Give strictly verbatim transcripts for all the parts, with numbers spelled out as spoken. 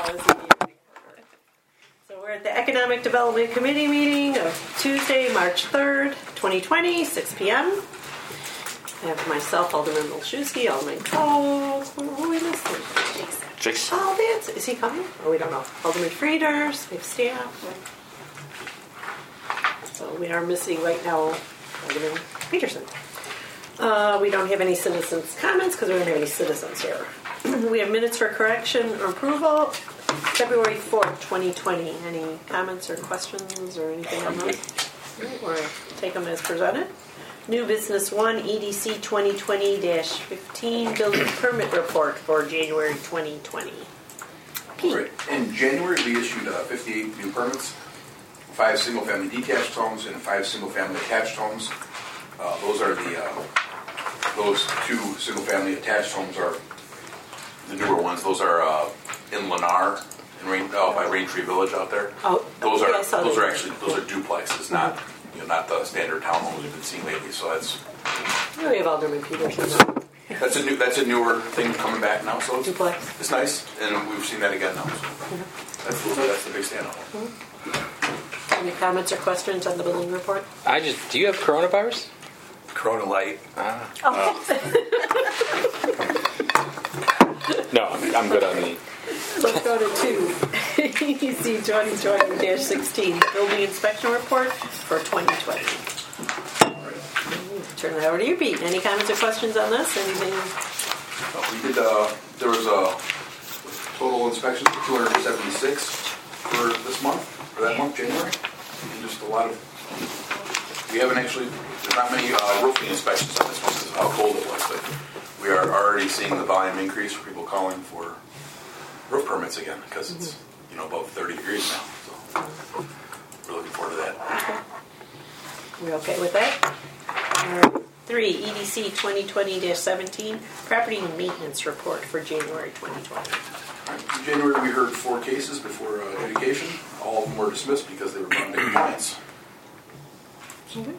was in the So we're at the Economic Development Committee meeting of Tuesday, March third, twenty twenty, six p.m. I have myself, Alderman Olszewski, Alderman Cole. Who are we missing? Jason. Jason. Oh, that's, is he coming? Oh, we don't know. Alderman Frieders, we have staff. So we are missing right now Alderman Peterson. Uh, we don't have any citizens' comments because we don't have any citizens here. We have minutes for correction or approval. February fourth, twenty twenty. Any comments or questions or anything on those? All right, we'll take them as presented. New business one, E D C twenty twenty dash fifteen, building permit report for January twenty twenty. Pete. Right. In January, we issued uh, fifty-eight new permits, five single-family detached homes and five single-family attached homes. Uh, those are the uh, those two single-family attached homes are the newer ones. Those are uh, in Lennar, in Rain, uh, by Raintree Village out there. Oh, those are yeah, I saw those that. are actually those are duplexes, not you know not the standard townhomes you've been seeing lately. So that's We have Alderman Peterson. that's a new that's a newer thing coming back now. So it's, Duplex. it's nice, and we've seen that again now. So that's the, that's the big standout. Any comments or questions on the building report? I just, do you have coronavirus? Corona Light. Ah. Oh. No, I'm, I'm good on the. Let's go to two. E D C twenty twenty dash sixteen, building inspection report for twenty twenty. Turn it over to you, Pete. Any comments or questions on this? Anything? Uh, we did. Uh, there was a total inspections of two hundred seventy-six for this month, for that month, January. And just a lot of. We haven't actually. There's not many uh, roofing inspections on this one because of how cold it was, but we are already seeing the volume increase for people calling for roof permits again because it's you know above thirty degrees now. So we're looking forward to that. We okay with that? All right. Three, E D C twenty twenty dash seventeen, property maintenance report for January twenty twenty. In January, we heard four cases before uh, adjudication. All of them were dismissed because they were brought into compliance. Okay.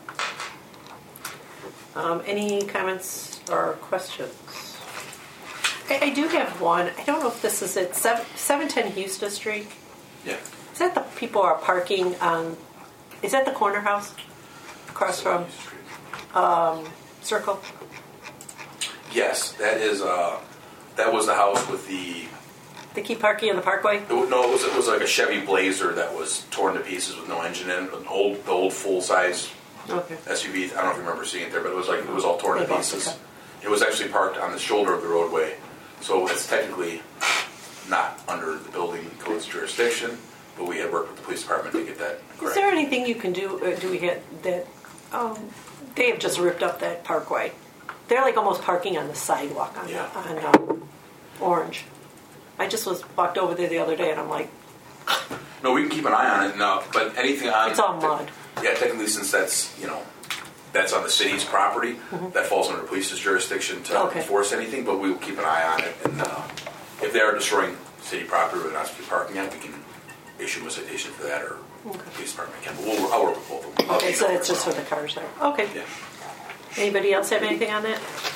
Um, any comments or questions? I, I do have one. I don't know if this is it. seven ten Houston Street. Yeah. Is that the people are parking on? Is that the corner house across from um, Circle? Yes, that is. Uh, that was the house with the. They keep parking on the Parkway. It, was- no, it was it was like a Chevy Blazer that was torn to pieces with no engine in it. An old, the old full size Okay. S U V. I don't know if you remember seeing it there, but it was like it was all torn to Maybe, pieces. okay. It was actually parked on the shoulder of the roadway, so it's technically not under the building code's jurisdiction. But we had worked with the police department to get that correct. Is there anything you can do? Uh, do we have that? Um, they have just ripped up that Parkway. They're like almost parking on the sidewalk on Yeah. on um, Orange. I just was walked over there the other day, and I'm like, No, we can keep an eye on it. No, but anything on it's all mud. Yeah, technically, since that's you know that's on the city's property, Mm-hmm. that falls under the police's jurisdiction to Okay. enforce anything. But we will keep an eye on it, and uh, if they are destroying city property where they're not supposed to be parking at, we can issue a citation for that, or Okay. the police department can. But we'll, I'll work with both of them. I'll Okay, keep so it it's just for over. the cars there. Okay. Yeah. Anybody else have anything on that?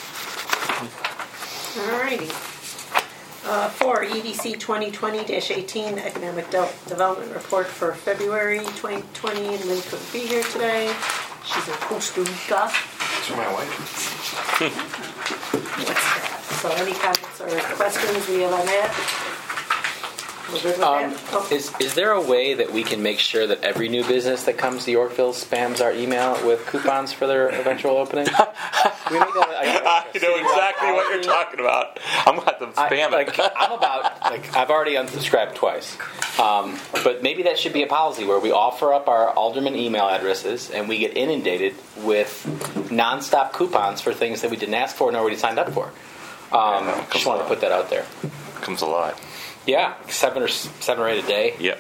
Alrighty. Uh, four, E D C twenty twenty dash eighteen, Economic De- Development Report for February twenty twenty. Lynn couldn't be here today. She's in Costa Rica. That's for my wife. What's that? So any comments or questions we have on that? We're good with Um, that? Oh. is is there a way that we can make sure that every new business that comes to Yorkville spams our email with coupons for their eventual opening? Can we make that, I, I know exactly what you're talking about. I'm going to have to I, spam like, it. I'm about, like, I've already unsubscribed twice. Um, but maybe that should be a policy where we offer up our alderman email addresses and we get inundated with nonstop coupons for things that we didn't ask for and already signed up for. Um, just wanted to put that out there. Comes a lot. Yeah, seven or seven or eight a day. Yep.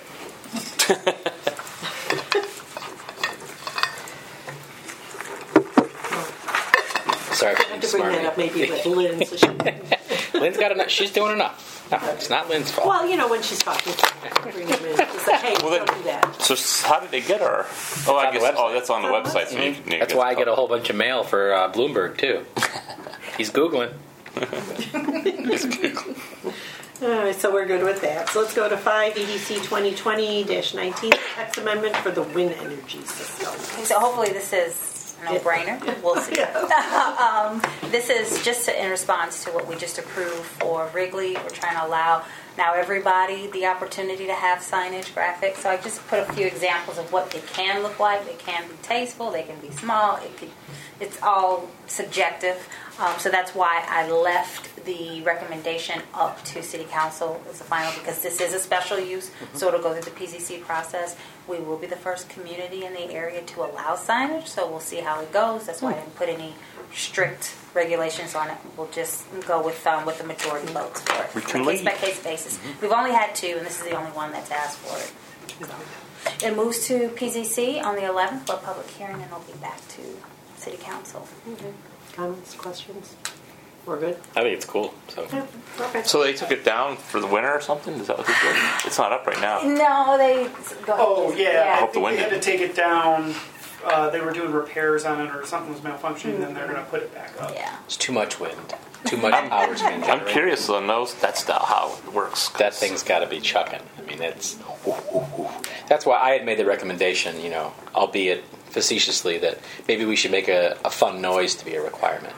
I Sorry for have being to bring smart. that up maybe with Lynn. So she, Lynn's got enough. She's doing enough. No, it's not Lynn's fault. well, you know, when she's talking, bring them in. Just like, hey, Well, don't then- do that. So s- how did they get her? Oh, I on the guess. website. Oh, that's on the website. So you can, you That's can why I get a whole bunch of mail for uh, Bloomberg too. He's googling. All right, so we're good with that. So let's go to five E D C twenty twenty dash nineteen, text amendment for the wind energy system. Okay, so hopefully this is a no-brainer. We'll see. um, this is just in response to what we just approved for Wrigley. We're trying to allow now everybody the opportunity to have signage, graphics. So I just put a few examples of what they can look like. They can be tasteful. They can be small. It could, it's all subjective. Um, so that's why I left the recommendation up to City Council as the final, because this is a special use, mm-hmm. so it'll go through the P Z C process. We will be the first community in the area to allow signage, so we'll see how it goes. That's why I didn't put any strict regulations on it. We'll just go with um, with the majority votes for it. We can on a case leave. by case basis. Mm-hmm. We've only had two, and this is the only one that's asked for it. It moves to P Z C on the eleventh for a public hearing, and it'll be back to City Council. Okay. Comments, questions? We're good? I think it's cool. So, Yeah, okay. So they took it down for the winter or something? Is that what they did? It's not up right now. No, they. Go ahead. Oh, yeah. I hope the think wind they had to didn't. take it down. Uh, they were doing repairs on it or something was malfunctioning, then they're going to put it back up. Yeah. it's too much wind. Too much power's being generated. I'm curious to know that's not how it works. That thing's got to be chucking. I mean, it's. That's why I had made the recommendation, you know, albeit facetiously, that maybe we should make a, a fun noise to be a requirement.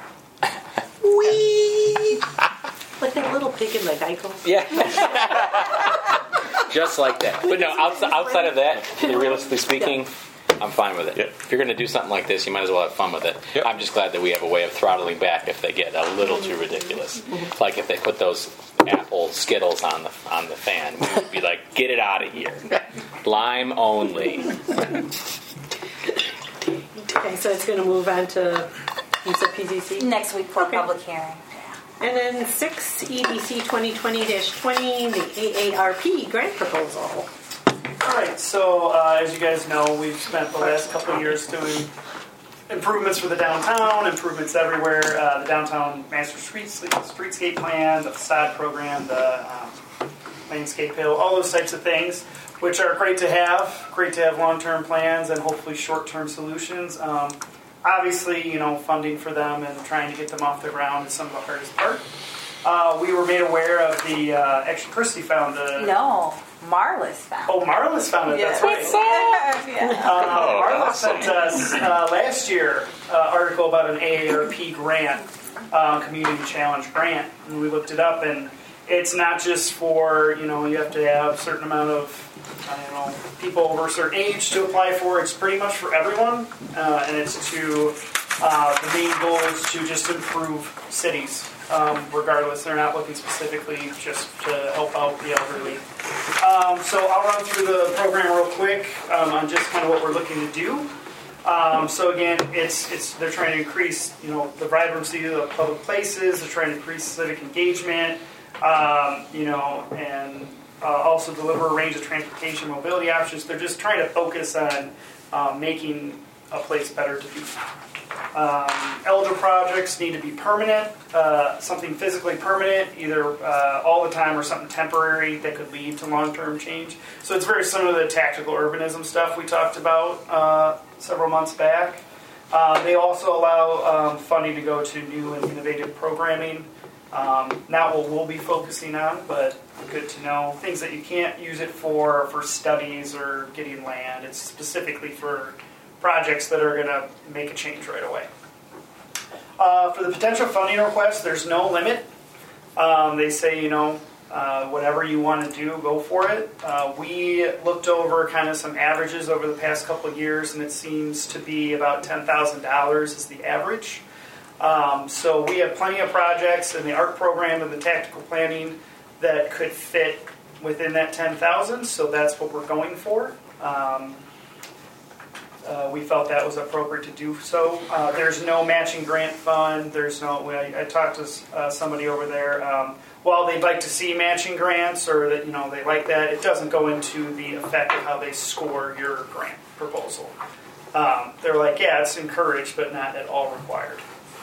Wee! Like that little pig in the Geico. Yeah. Just like that. But no, outside, outside of that, realistically speaking, I'm fine with it. Yep. If you're going to do something like this, you might as well have fun with it. Yep. I'm just glad that we have a way of throttling back if they get a little too ridiculous. Like if they put those Apple Skittles on the on the fan, we'd be like, get it out of here. Lime only. Okay, so it's going to move on to, you said P Z C? Next week for Okay. a public hearing. And then six E D C twenty twenty dash twenty, the A A R P grant proposal. All right, so uh, as you guys know, we've spent the last couple of years doing improvements for the downtown, improvements everywhere, uh, the downtown master streets, streetscape plan, the facade program, the um, landscape hill, all those types of things, which are great to have, great to have long-term plans and hopefully short-term solutions. Um, obviously, you know, funding for them and trying to get them off the ground is some of the hardest part. Uh, we were made aware of the, uh, actually Christy found the... No, Marlis found. Oh, Marlis found it, that's right. Yeah. Uh, Oh, Marla awesome. sent us uh, last year uh, article about an A A R P grant, uh, community challenge grant, and we looked it up, and it's not just for, you know, you have to have a certain amount of, I don't know, people over a certain age to apply for. It's pretty much for everyone, uh, and it's to uh, the main goal is to just improve cities. Um, regardless, they're not looking specifically just to help out the elderly. Um, so I'll run through the program real quick um, on just kind of what we're looking to do. Um, so again, it's it's they're trying to increase, you know, the vibrancy of public places. They're trying to increase civic engagement, um, you know, and uh, also deliver a range of transportation mobility options. They're just trying to focus on uh, making a place better to be. Um, elder projects need to be permanent, uh, something physically permanent, either uh, all the time or something temporary that could lead to long-term change. So it's very similar to the tactical urbanism stuff we talked about uh, several months back. Uh, they also allow um, funding to go to new and innovative programming. Um, not what we'll be focusing on, but good to know. Things that you can't use it for, for studies or getting land. It's specifically for projects that are going to make a change right away. Uh, for the potential funding request, there's no limit. Um, they say, you know, uh, whatever you want to do, go for it. Uh, we looked over kind of some averages over the past couple of years, and it seems to be about ten thousand dollars is the average. Um, so we have plenty of projects in the ARC program and the tactical planning that could fit within that ten thousand dollars, so that's what we're going for. Um, Uh, we felt that was appropriate to do so. Uh, there's no matching grant fund. There's no. I, I talked to uh, somebody over there. Um, while they'd like to see matching grants, or that you know they like that, it doesn't go into the effect of how they score your grant proposal. Um, they're like, yeah, it's encouraged, but not at all required.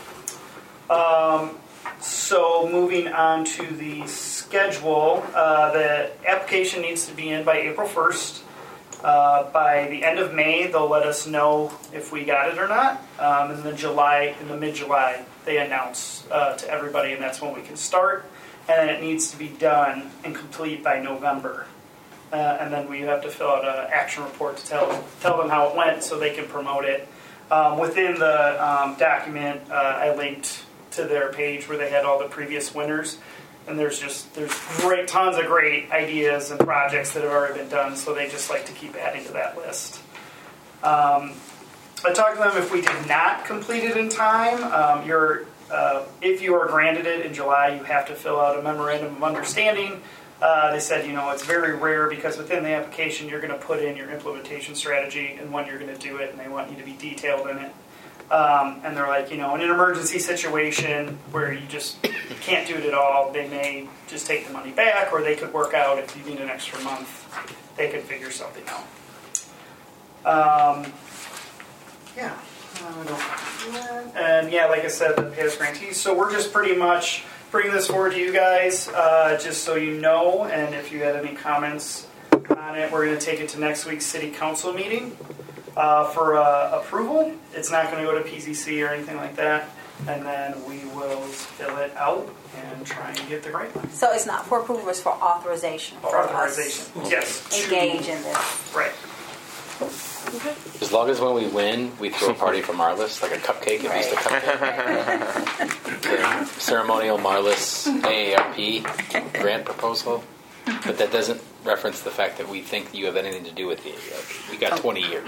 Um, so moving on to the schedule, uh, the application needs to be in by April first. Uh, by the end of May, they'll let us know if we got it or not. Um, and then July, in the mid-July, they announce uh, to everybody, and that's when we can start. And then it needs to be done and complete by November. Uh, and then we have to fill out an action report to tell tell them how it went so they can promote it. Um, within the um, document, uh, I linked to their page where they had all the previous winners. And there's just there's great tons of great ideas and projects that have already been done, so they just like to keep adding to that list. Um, I talked to them if we did not complete it in time. Um, you're, uh, if you are granted it in July, you have to fill out a memorandum of understanding. Uh, they said, you know, it's very rare because within the application you're going to put in your implementation strategy and when you're going to do it, and they want you to be detailed in it. Um, and they're like, you know, in an emergency situation where you just can't do it at all, they may just take the money back, or they could work out if you need an extra month, they could figure something out. Um, yeah. Uh, and yeah, like I said, the P A S grantees. So we're just pretty much bringing this forward to you guys, uh, just so you know, and if you had any comments on it, we're going to take it to next week's city council meeting. Uh, for uh, approval. It's not going to go to P Z C or anything like that, and then we will fill it out and try and get the grant money. So it's not for approval, it's for authorization. For authorization, yes. Engage in this. Right. Okay. As long as when we win, we throw a party for Marlis, like a cupcake, at least a cupcake. The ceremonial Marlis A A R P grant proposal. But that doesn't reference the fact that we think you have anything to do with the A A R P. We got twenty years.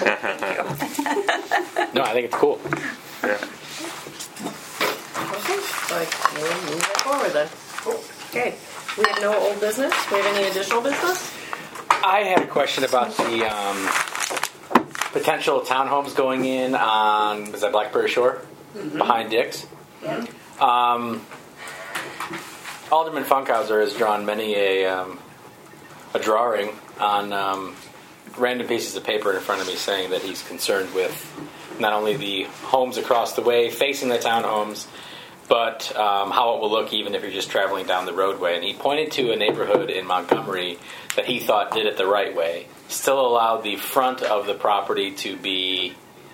No, I think it's cool. Yeah. Okay, so we'll move that forward then. Okay, we have no old business. We have any additional business? I had a question about the um, potential townhomes going in on, was that Blackberry Shore? Mm-hmm. Behind Dick's? Yeah. Um, Alderman Funkhauser has drawn many a um, a drawing on um, random pieces of paper in front of me saying that he's concerned with not only the homes across the way facing the townhomes, but um, how it will look even if you're just traveling down the roadway. And he pointed to a neighborhood in Montgomery that he thought did it the right way, still allowed the front of the property to be,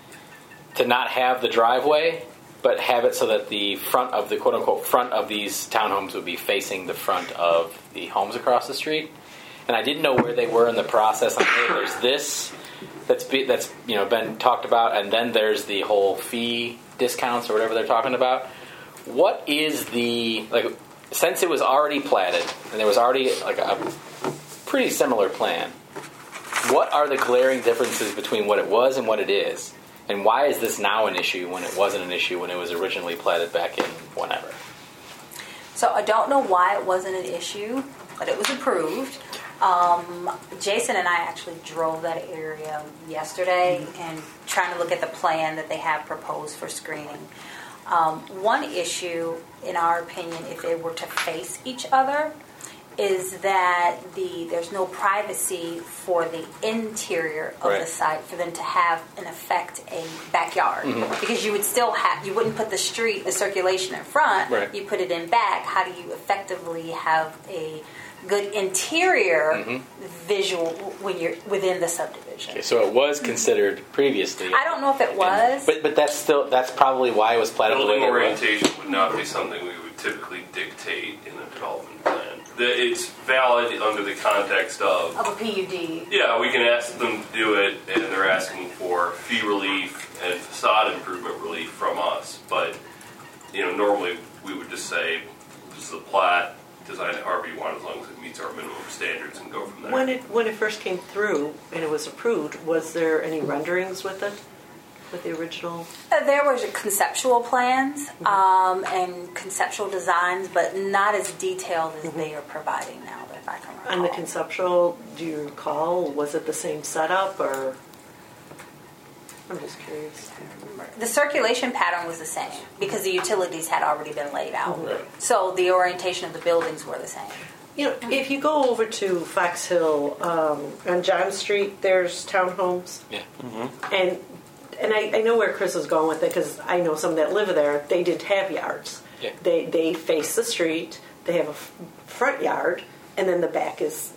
to not have the driveway, but have it so that the front of the quote-unquote front of these townhomes would be facing the front of the homes across the street. And I didn't know where they were in the process. I mean, there's this that's be, that's you know been talked about, and then there's the whole fee discounts or whatever they're talking about. What is the, like, since it was already platted and there was already like a pretty similar plan, what are the glaring differences between what it was and what it is? And why is this now an issue when it wasn't an issue when it was originally platted back in whenever? So I don't know why it wasn't an issue, but it was approved. Um, Jason and I actually drove that area yesterday mm-hmm. and trying to look at the plan that they have proposed for screening. Um, one issue, in our opinion, if they were to face each other, is that the there's no privacy for the interior of right. the site for them to have, in effect, a backyard. Mm-hmm. Because you would still have, you wouldn't put the street, the circulation in front, right. you put it in back. How do you effectively have a good interior mm-hmm. visual when you're within the subdivision? Okay, so it was considered previously. I don't know if it was. And, but but that's still, that's probably why it was platted the way Building it was. orientation would not be something we would typically dictate in a development plan. The, it's valid under the context of... Of a P U D. Yeah, we can ask them to do it, and they're asking for fee relief and facade improvement relief from us. But, you know, normally we would just say, this is a plat, design it however you want as long as it meets our minimum standards and go from there. When it when it first came through and it was approved, was there any renderings with it? With the original? Uh, there was conceptual plans mm-hmm. um, and conceptual designs, but not as detailed as mm-hmm. they are providing now, if I can recall. And the conceptual, do you recall, was it the same setup or? I'm just curious. The circulation pattern was the same because the utilities had already been laid out. Mm-hmm. So the orientation of the buildings were the same. You know, if you go over to Fox Hill um, on John Street, there's townhomes. Yeah. Mm-hmm. And and I, I know where Chris is going with it because I know some that live there. They did have yards. Yeah. They they face the street. They have a f- front yard, and then the back is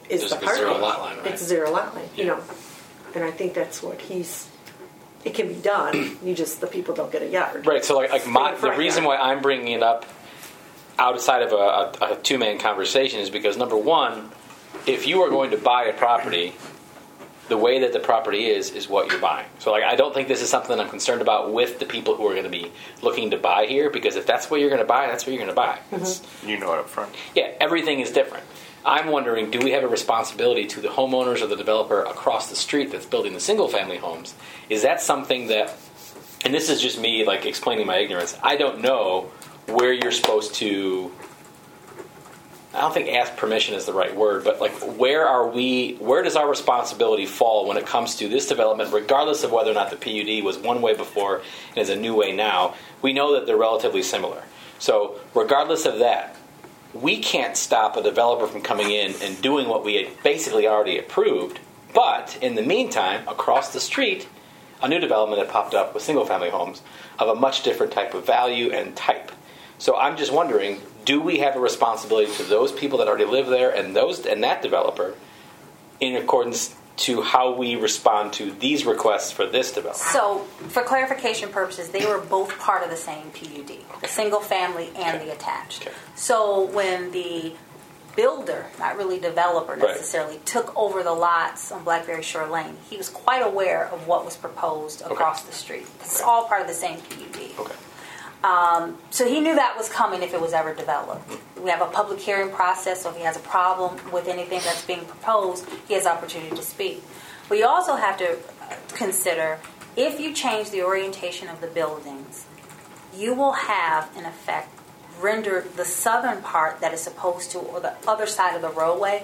is Just the a parking. zero lot line, right? It's a zero lot line, you Yeah. know. And I think that's what he's, it can be done, you just, the people don't get a yard. Right. So like, like my, For the the front reason yard. why I'm bringing it up outside of a, a, a two man conversation is because number one, if you are going to buy a property, the way that the property is is what you're buying. So like, I don't think this is something I'm concerned about with the people who are going to be looking to buy here, because if that's what you're going to buy, that's what you're going to buy. It's, You know it up front. yeah, everything is different. I'm wondering, do we have a responsibility to the homeowners or the developer across the street that's building the single-family homes? Is that something that, and this is just me like explaining my ignorance, I don't know where you're supposed to, I don't think ask permission is the right word, but like where are we, where does our responsibility fall when it comes to this development, regardless of whether or not the P U D was one way before and is a new way now? We know that they're relatively similar. So regardless of that, we can't stop a developer from coming in and doing what we had basically already approved. But in the meantime, across the street, a new development had popped up with single-family homes of a much different type of value and type. So I'm just wondering, do we have a responsibility to those people that already live there and those and that developer in accordance to how we respond to these requests for this development? So, for clarification purposes, they were both part of the same P U D, the single family and Okay. the attached. Okay. So, when the builder, not really developer Right. necessarily, took over the lots on Blackberry Shore Lane, he was quite aware of what was proposed across the street. It's all part of the same P U D. Okay. Um, so he knew that was coming if it was ever developed. We have a public hearing process, so if he has a problem with anything that's being proposed, he has opportunity to speak. We also have to consider, if you change the orientation of the buildings, you will have, in effect, render the southern part that is supposed to, or the other side of the roadway,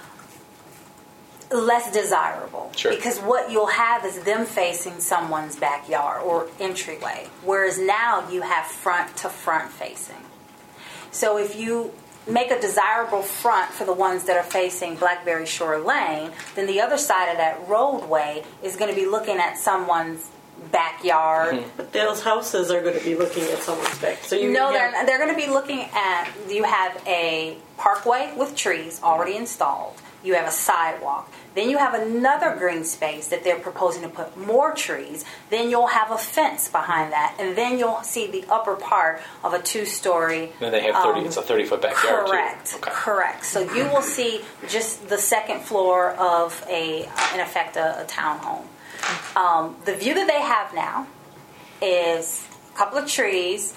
less desirable. Sure. Because what you'll have is them facing someone's backyard or entryway, whereas now you have front to front facing. So if you make a desirable front for the ones that are facing Blackberry Shore Lane, then the other side of that roadway is going to be looking at someone's backyard. Mm-hmm. But those houses are going to be looking at someone's back. So you No, have- they're, they're going to be looking at, you have a parkway with trees already installed. You have a sidewalk. Then you have another green space that they're proposing to put more trees. Then you'll have a fence behind that. And then you'll see the upper part of a two-story. Then they have thirty. um, it's a thirty-foot backyard Correct. too. Okay. Correct. So you will see just the second floor of a, uh, in effect, a, a townhome. Um, the view that they have now is a couple of trees,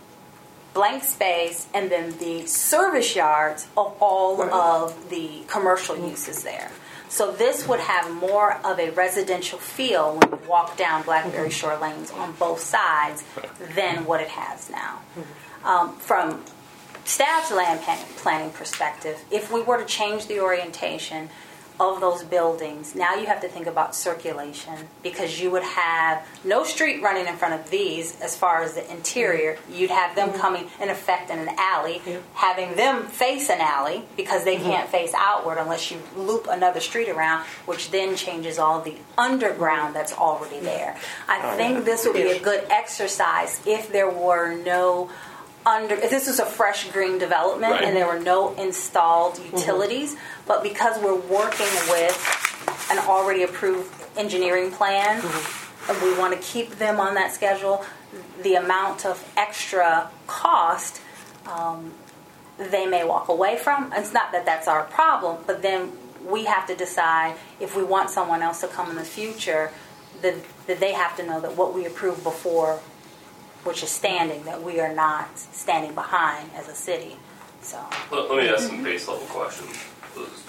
blank space, and then the service yards of all of the commercial uses there. So this would have more of a residential feel when you walk down Blackberry Shore Lanes on both sides than what it has now. Um, from staff's land plan- planning perspective, if we were to change the orientation of those buildings, now you have to think about circulation, because you would have no street running in front of these as far as the interior. You'd have them coming in effect in an alley, having them face an alley because they can't face outward unless you loop another street around, which then changes all the underground that's already there. I think this would be a good exercise if there were no under, if this was a fresh green development Right. and there were no installed utilities, but because we're working with an already approved engineering plan and we want to keep them on that schedule, the amount of extra cost um, they may walk away from. It's not that that's our problem, but then we have to decide if we want someone else to come in the future, that, that they have to know that what we approved before, which is standing, that we are not standing behind as a city. So Let, let me ask some base level questions for those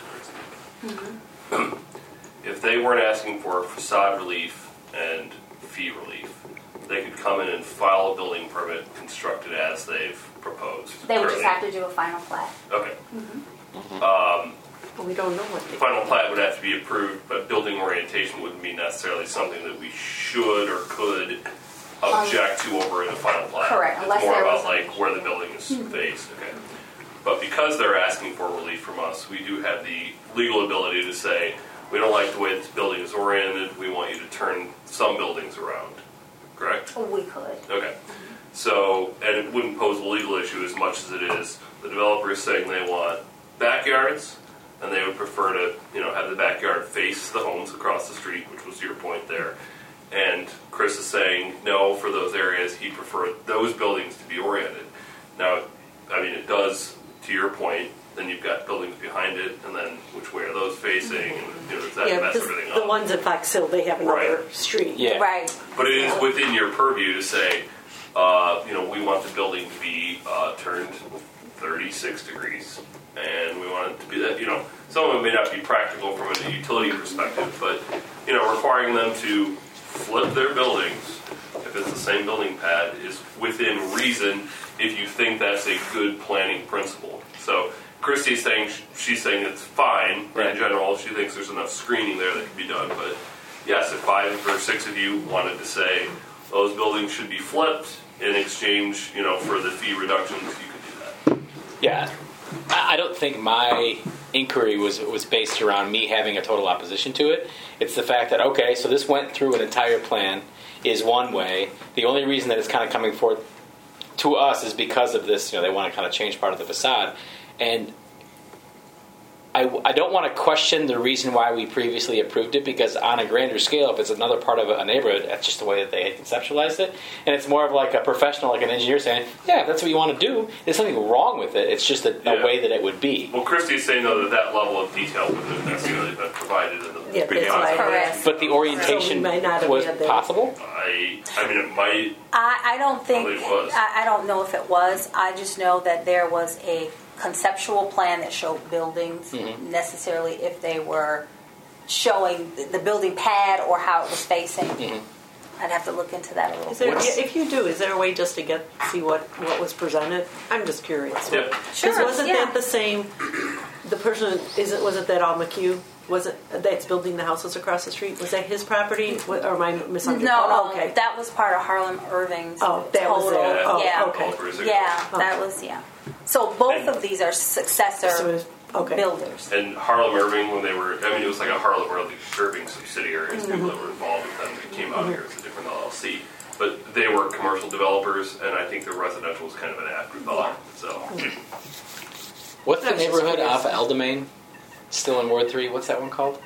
students. If they weren't asking for facade relief and fee relief, they could come in and file a building permit constructed as they've proposed. they would just Currently. have to do a final plat. Okay. we don't know what they Final plat would have to be approved, but building orientation wouldn't be necessarily something that we should or could object to over in the final plat. Correct, It's unless more there about was- like where the building is faced. Okay. But because they're asking for relief from us, we do have the legal ability to say, we don't like the way this building is oriented, we want you to turn some buildings around. Correct? We could. Okay. So, and it wouldn't pose a legal issue as much as it is the developer is saying they want backyards, and they would prefer to, you know, have the backyard face the homes across the street, which was your point there. And Chris is saying no, for those areas, he preferred those buildings to be oriented. Now, I mean, it does, to your point, then you've got buildings behind it, and then which way are those facing, and you know, does that Yeah, mess because everything the up? ones in Fox Hill, they have another Right. street. Yeah. Right. But it is within your purview to say, uh, you know, we want the building to be uh, turned thirty-six degrees, and we want it to be that, you know, some of it may not be practical from a utility perspective, but, you know, requiring them to flip their buildings, if it's the same building pad, is within reason if you think that's a good planning principle. So Christy's saying, she's saying it's fine Right. in general. She thinks there's enough screening there that can be done, but yes, if five or six of you wanted to say those buildings should be flipped in exchange, you know, for the fee reductions, you could do that. Yeah, I I don't think my inquiry was was based around me having a total opposition to it. It's the fact that, okay, so this went through an entire plan, is one way. The only reason that it's kind of coming forth to us is because of this, you know, they want to kind of change part of the facade. And I, I don't want to question the reason why we previously approved it, because on a grander scale, if it's another part of a neighborhood, that's just the way that they had conceptualized it. And it's more of like a professional, like an engineer saying, yeah, that's what you want to do. There's nothing wrong with it. It's just a, Yeah. a way that it would be. Well, Christy's saying, though, that that level of detail wouldn't have necessarily been provided in the Yeah, that's why I Correct. asked. But the orientation So we might not have was had that. possible. I, I mean, it might. I, I don't think, Probably was. I, I don't know if it was. I just know that there was a conceptual plan that showed buildings, Mm-hmm. necessarily if they were showing the- the building pad or how it was facing. Mm-hmm. I'd have to look into that a little Is there, bit. What's- if you do, is there a way just to get see what, what was presented? I'm just curious. Yep. Sure, Because wasn't yeah. that the same? The person isn't. Wasn't that all McHugh? Was it that's building the houses across the street? Was that his property? What, or am I misunderstanding? No, Oh, no, okay. that was part of Harlem Irving's Oh, that was total. it. Oh, yeah, okay. yeah, that Okay. was yeah. So both And- of these are successor So it's- okay. builders. And Harlem Irving, when they were, I mean, it was like a Harlem Irving subsidiary. It's people that were involved with them that came out here as a different L L C. But they were commercial developers, and I think the residential was kind of an afterthought. So, What's the I was just neighborhood curious. off of Eldamain? Still in Ward three. What's that one called?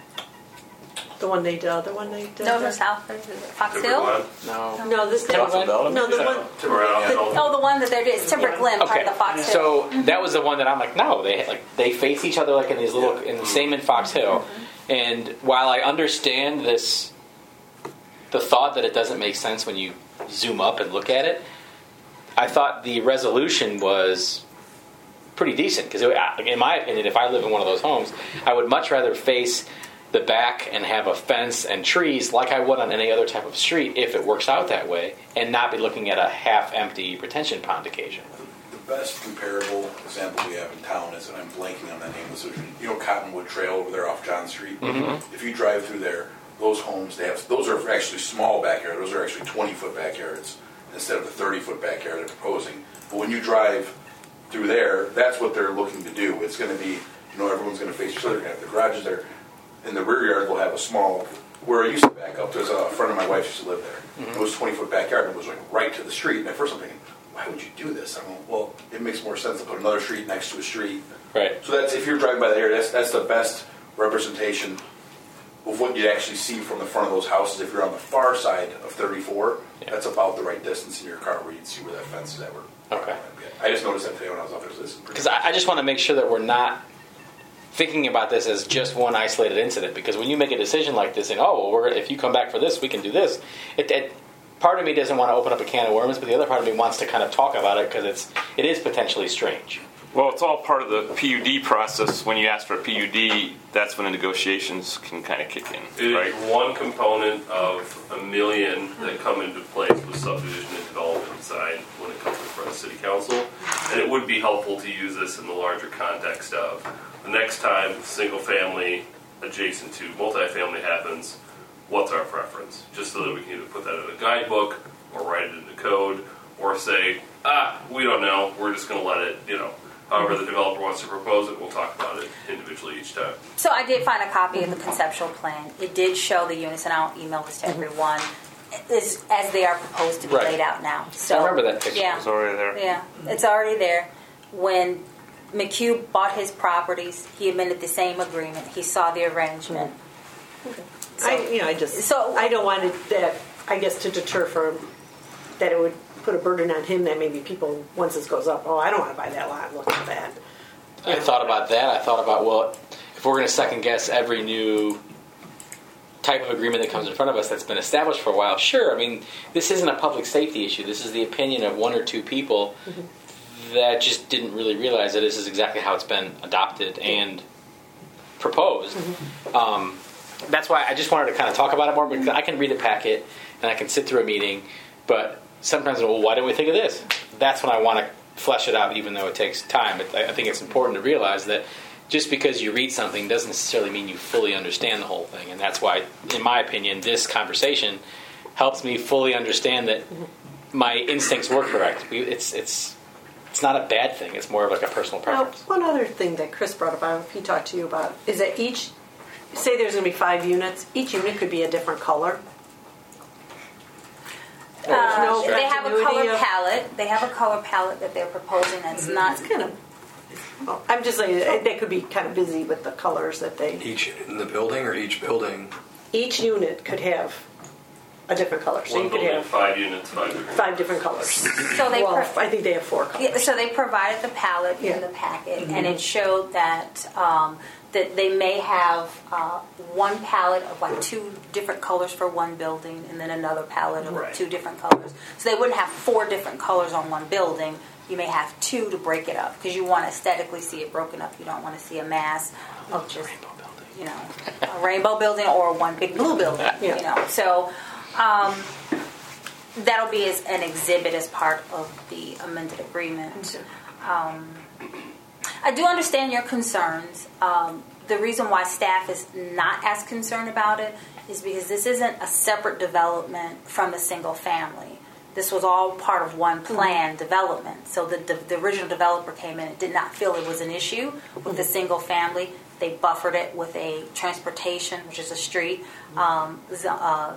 The one they did. The one they did. No, no, South is it Fox Timber Hill. Glen, No. No, this. Timberland? No, the one. Timber Glen, Oh, the one that they're doing. It's Timber Glen, part Okay. of the Fox Hill. So that was the one that I'm like, no, they like they face each other like in these little, in the same in Fox Hill. And while I understand this, the thought that it doesn't make sense when you zoom up and look at it, I thought the resolution was pretty decent because, in my opinion, if I live in one of those homes, I would much rather face the back and have a fence and trees like I would on any other type of street if it works out that way, and not be looking at a half-empty retention pond occasionally. The best comparable example we have in town is, and I'm blanking on the name of the, you know, Cottonwood Trail over there off John Street. Mm-hmm. If you drive through there, those homes, they have, those are actually small backyards. Those are actually twenty foot backyards instead of the thirty foot backyard they're proposing. But when you drive through there, that's what they're looking to do. It's going to be, you know, everyone's going to face each other. They're going to have the garages there. In the rear yard, we'll have a small, where I used to back up, there's a friend of my wife used to live there. Mm-hmm. It was a twenty foot backyard, and it was like right to the street. And at first I'm thinking, why would you do this? I'm like, well, it makes more sense to put another street next to a street. Right. So that's, if you're driving by the area, that's, that's the best representation of what you actually see from the front of those houses. If you're on the far side of thirty-four, Yeah. that's about the right distance in your car where you'd see where that fence is at. Where- Okay. I just noticed that today when I was out there. So this is pretty Because I, I just want to make sure that we're not thinking about this as just one isolated incident. Because when you make a decision like this, and oh, well, we're, if you come back for this, we can do this. It, it, part of me doesn't want to open up a can of worms, but the other part of me wants to kind of talk about it because it's it is potentially strange. Well, it's all part of the P U D process. When you ask for a P U D, that's when the negotiations can kind of kick in, it right? is one component of a million that come into place with subdivision and development design when it comes in front of City Council. And it would be helpful to use this in the larger context of the next time single family adjacent to multifamily happens, what's our preference? Just so that we can either put that in a guidebook or write it in the code or say, ah, we don't know, we're just going to let it, you know, however the developer wants to propose it, we'll talk about it individually each time. So I did find a copy of the conceptual plan. It did show the units, and I'll email this to everyone, is, as they are proposed to be Right. laid out now. So I remember that picture. Yeah, It's already there. yeah, it's already there. When McHugh bought his properties. He amended the same agreement. He saw the arrangement. Okay. So- I, you know, I just, so- I don't want it that, I guess, to deter from, that it would put a burden on him that maybe people, once this goes up, oh, I don't want to buy that lot, look at that. I thought about that. I thought about, well, if we're going to second guess every new type of agreement that comes in front of us that's been established for a while, sure. I mean, this isn't a public safety issue. This is the opinion of one or two people mm-hmm. that just didn't really realize that this is exactly how it's been adopted and proposed. Mm-hmm. Um, that's why I just wanted to kind of talk about it more, because I can read a packet and I can sit through a meeting, but sometimes, well, why didn't we think of this? That's when I want to flesh it out, even though it takes time. But I think it's important to realize that just because you read something doesn't necessarily mean you fully understand the whole thing. And that's why, in my opinion, this conversation helps me fully understand that my instincts were correct. We, it's it's it's not a bad thing. It's more of like a personal Now, preference. one other thing that Chris brought up, I don't know if he talked to you about, is that each, say there's going to be five units, each unit could be a different color. There's no Uh, they have a continuity color of- palette. They have a color palette that they're proposing that's not. It's kind of, well, I'm just saying, that they could be kind of busy with the colors that they, Each unit in the building or each building? each unit could have a different color. So One you could building, have five units, five different. five different colors. So they Well, pro- I think they have four colors. Yeah, so they provided the palette Yeah. in the packet, Mm-hmm. and it showed that um, that they may have uh, one palette of like two different colors for one building, and then another palette of Right. two different colors. So they wouldn't have four different colors on one building. You may have two to break it up because you want to aesthetically see it broken up. You don't want to see a mass of just you know a rainbow building or one big blue building. Yeah. You know, so. Um, That'll be as an exhibit as part of the amended agreement. Um, I do understand your concerns. Um, the reason why staff is not as concerned about it is because this isn't a separate development from the single family. This was all part of one plan mm-hmm. development. So the, the, the original developer came in and did not feel it was an issue with mm-hmm. the single family. They buffered it with a transportation, which is a street, um, uh,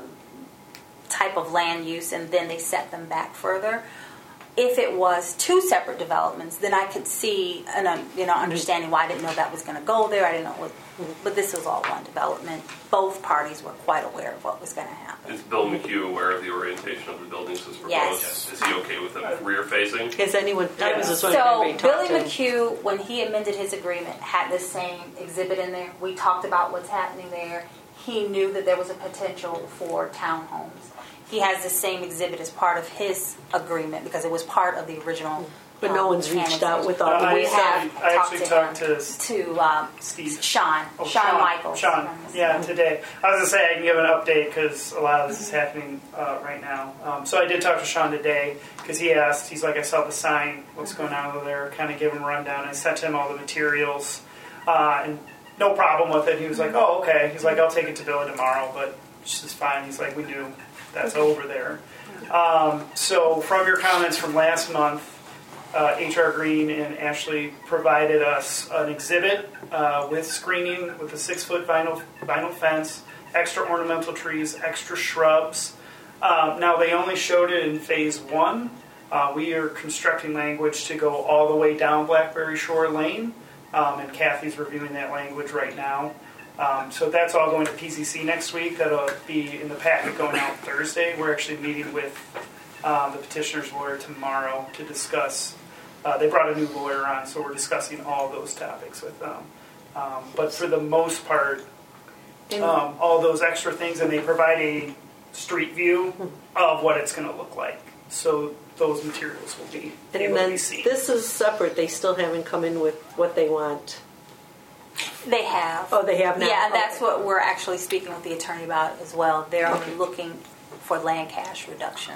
type of land use, and then they set them back further. If it was two separate developments, then I could see and uh, you know understanding why I didn't know that was going to go there. I didn't know what, but this was all one development. Both parties were quite aware of what was going to happen. Is Bill McHugh aware of the orientation of the buildings as proposed? Yes. Is he okay with them rear facing? Has anyone, I was just wondering if So anybody Billy talked to him. McHugh, when he amended his agreement, had the same exhibit in there. We talked about what's happening there. He knew that there was a potential for townhomes. He has the same exhibit as part of his agreement because it was part of the original. But no um, one's reached out annexation. with Uh, all the I, We actually- have I talked actually to talked him. to to um, Steve. Sean, Oh, Sean, Michaels. Sean, yeah, today. I was going to say I can give an update because a lot of this is happening uh, right now. Um, so I did talk to Sean today because he asked, he's like, I saw the sign, what's going on over there, kind of give him a rundown. I sent him all the materials uh, and no problem with it. He was like, oh, okay. He's like, I'll take it to Billy tomorrow, but it's just fine. He's like, we knew that's over there. Um, so from your comments from last month, uh, H R Green and Ashley provided us an exhibit uh, with screening with a six-foot vinyl vinyl fence, extra ornamental trees, extra shrubs. Um, now they only showed it in phase one. Uh, we are constructing language to go all the way down Blackberry Shore Lane, um, and Kathy's reviewing that language right now. Um, so that's all going to P C C next week. That'll be in the packet going out Thursday. We're actually meeting with um, the petitioner's lawyer tomorrow to discuss. Uh, they brought a new lawyer on, so we're discussing all those topics with them. Um, but for the most part, um, all those extra things, and they provide a street view of what it's going to look like. So those materials will be And able to then be seen. this is separate. They still haven't come in with what they want. They have. Oh, they have now? Yeah, and that's Okay. what we're actually speaking with the attorney about as well. They're only looking for land cash reduction.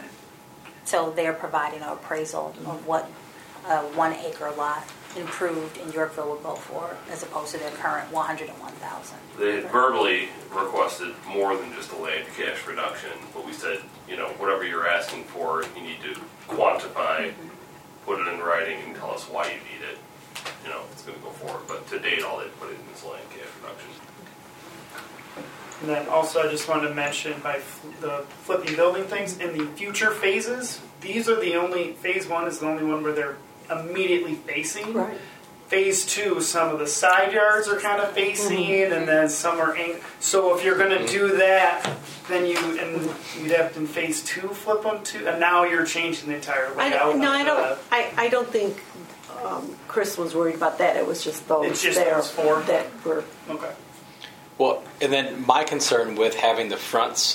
So they're providing an appraisal of what a one acre lot improved in Yorkville would go for as opposed to their current one hundred one thousand. They had verbally requested more than just a land cash reduction, but we said, you know, whatever you're asking for, you need to quantify, mm-hmm. put it in writing, and tell us why you need it. You know, it's going to go forward. But to date, all they put in is land cash reduction. And then also, I just wanted to mention by f- the flipping building things in the future phases. These are the only phase one is the only one where they're immediately facing. Right. phase two, some of the side yards are kind of facing, Mm-hmm. and then some are ang- so if you're going to do that, then you and you'd have to in phase two flip them to, and now you're changing the entire I, layout. no, of I the- don't. I, I don't think um, Chris was worried about that. It was just those It's just there those four? that were. Okay. Well, and then my concern with having the fronts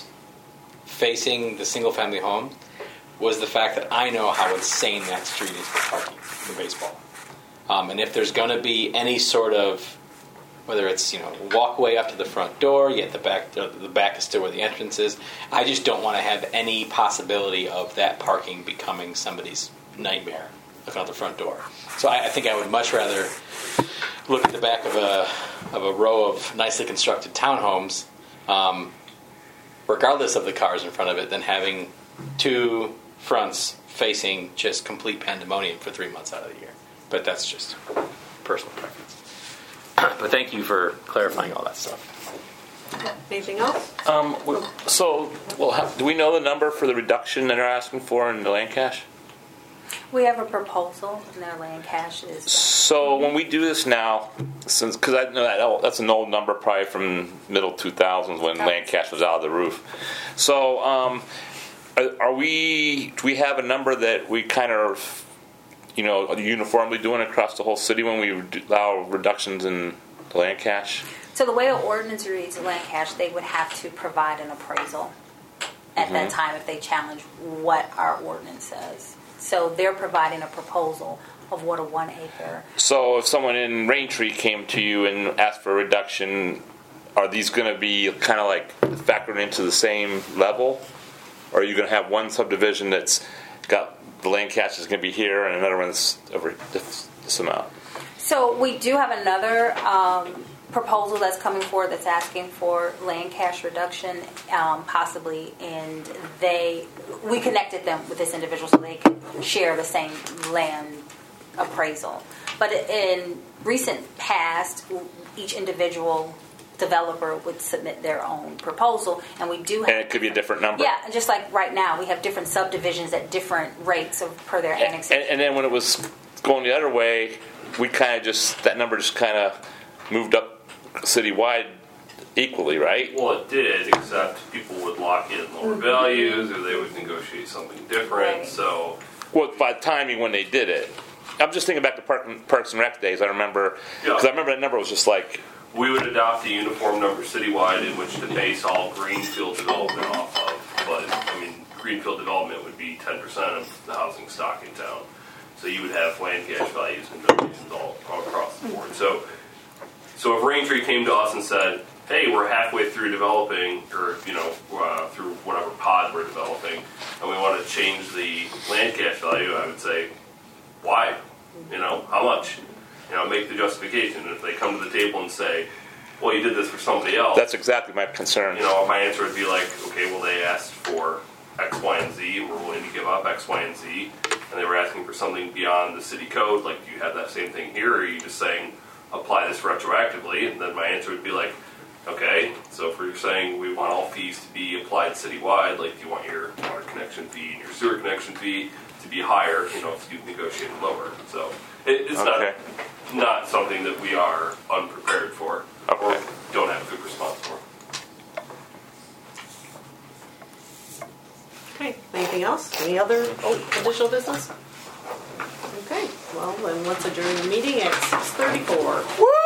facing the single-family home was the fact that I know how insane that street is for parking for baseball. Um, and if there's going to be any sort of, whether it's, you know, walkway up to the front door, yet the back, uh, the back is still where the entrance is, I just don't want to have any possibility of that parking becoming somebody's nightmare looking out the front door. So I, I think I would much rather look at the back of a of a row of nicely constructed townhomes, um, regardless of the cars in front of it, than having two fronts facing just complete pandemonium for three months out of the year. But that's just personal preference. But thank you for clarifying all that stuff. Anything else? Um, w- so, well, how, do we know the number for the reduction that they're asking for in the land cash? We have a proposal, and their land cash is. So when we do this now, since because I know that that's an old number, probably from middle two thousands when land cash was out of the roof. So um, are, are we? Do we have a number that we kind of, you know, uniformly doing across the whole city when we allow reductions in the land cash? So the way the ordinance reads, land cash, they would have to provide an appraisal at that time if they challenge what our ordinance says. So they're providing a proposal of what a one acre. So if someone in Raintree came to you and asked for a reduction, are these going to be kind of like factored into the same level? Or are you going to have one subdivision that's got the land cash is going to be here and another one's over this, this amount? So we do have another um, proposal that's coming forward that's asking for land cash reduction, um, possibly, and they we connected them with this individual so they can share the same land appraisal. But in recent past, each individual developer would submit their own proposal, and we do have. And it could be a different number. Yeah, just like right now, we have different subdivisions at different rates of per their And, annexation. and then when it was going the other way, we kind of just, that number just kind of moved up citywide equally, right? Well, it did, except people would lock in lower values, or they would negotiate something different. Right. So, Well, by timing when they did it. I'm just thinking back to Park and, Parks and Rec days. I remember, because Yeah. I remember that number was just like, we would adopt a uniform number citywide in which to base all greenfield development off of. But I mean, greenfield development would be ten percent of the housing stock in town. So you would have land cash values and donations all, all across the board. So. So if Raintree came to us and said, hey, we're halfway through developing, or, you know, uh, through whatever pod we're developing, and we want to change the land cash value, I would say, why? You know, how much? You know, make the justification. And if they come to the table and say, well, you did this for somebody else, that's exactly my concern. you know, my answer would be like, okay, well, they asked for X, Y, and Z, and we're willing to give up X, Y, and Z, and they were asking for something beyond the city code, like, do you have that same thing here, or are you just saying, apply this retroactively? And then my answer would be like, okay, so if we're saying we want all fees to be applied citywide, like, do you want your water connection fee and your sewer connection fee to be higher, you know, if you've negotiated lower? So it, it's Okay. not not something that we are unprepared for or Okay. don't have a good response for. Okay. Anything else? Any other oh, additional business? Okay. Well, then let's adjourn the meeting at six thirty-four. Woo!